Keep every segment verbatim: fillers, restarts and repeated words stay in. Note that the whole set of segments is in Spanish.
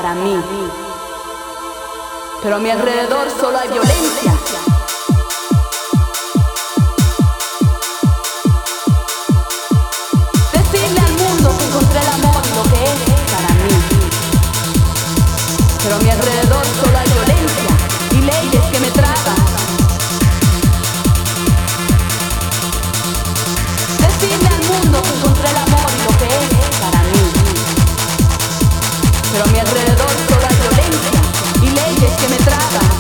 para mí, pero a mi alrededor solo hay violencia. Decirle al mundo que encontré el amor y lo que es para mí, pero a mi alrededor solo hay violencia y leyes que me tragan. Decirle al mundo que encontré el amor y lo que es para mí, pero a mi alrededor solo hay violencia y leyes que me tragan.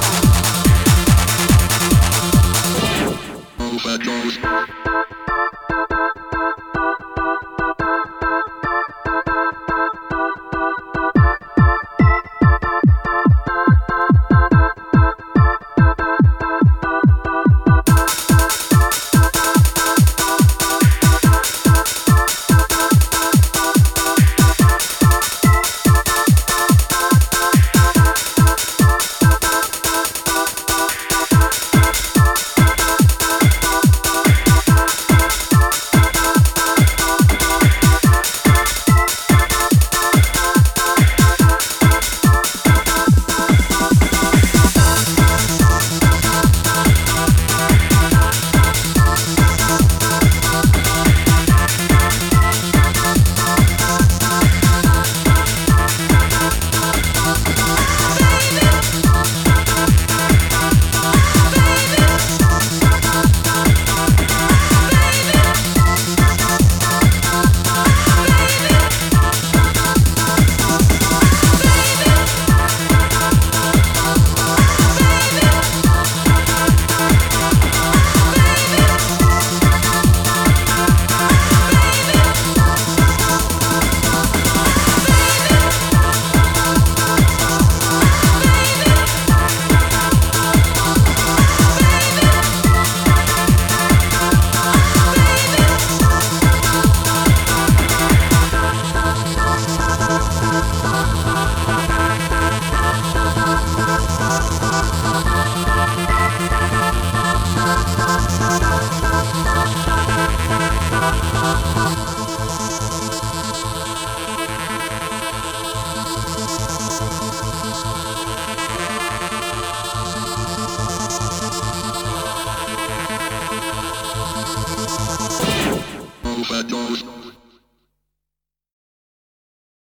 Overdose.